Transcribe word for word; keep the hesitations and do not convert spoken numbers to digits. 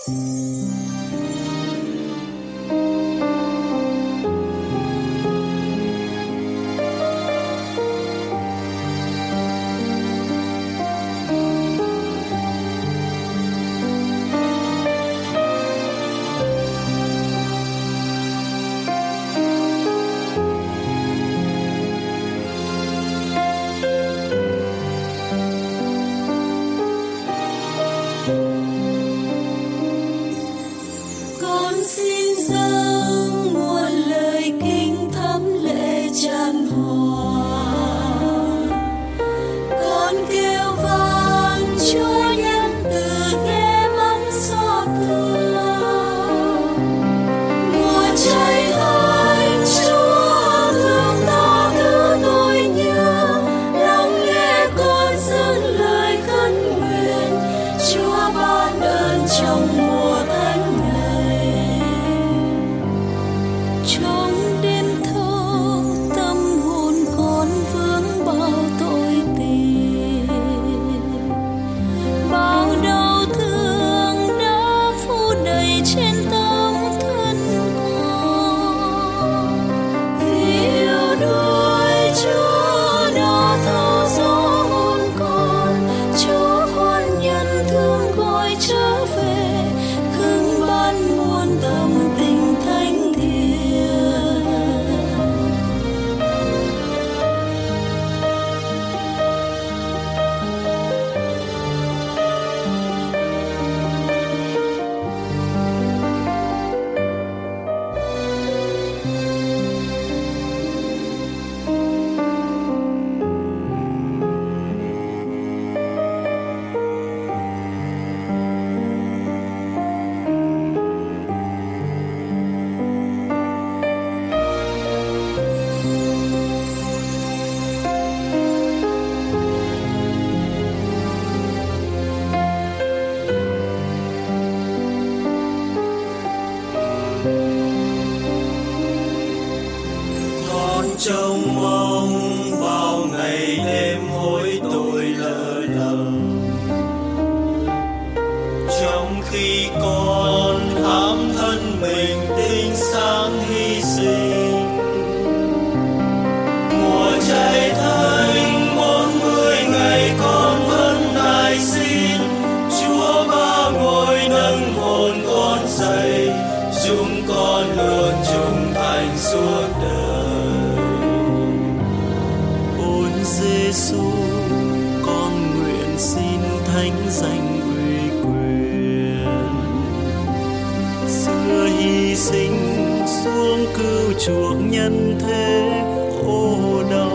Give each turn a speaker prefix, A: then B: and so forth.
A: Con xin dâng muôn lời kinh thắm lệ tràn hòa, con kêu van Chúa nhân từ ghé mắt xót thương. Mùa cháy ơi Chúa thương ta thứ tôi nhớ, lắng nghe con dâng lời khấn nguyện, Chúa ban ơn trong mùa thánh này. Trong đêm thâu tâm hồn con vướng bao tội tình, bao đau thương đã phủ đầy trên tâm thân con. Vì yêu đuổi Chúa đã thao gió hồn con, Chúa khoan nhân thương gọi trở về, khưng ban muôn tâm tình thánh thiện. Con trông mong bao ngày đêm hối tội lỡ lầm, trong khi con hãm thân mình tinh sáng hy sinh. Mùa cháy thanh bốn mươi ngày con vẫn nài xin, Chúa ba ngôi nâng hồn con dậy, giúp con luôn trung thành suốt đời.
B: Ôi Giêsu, con nguyện xin thánh danh uy quyền, xưa hy sinh xuống cứu chuộc nhân thế khổ đau.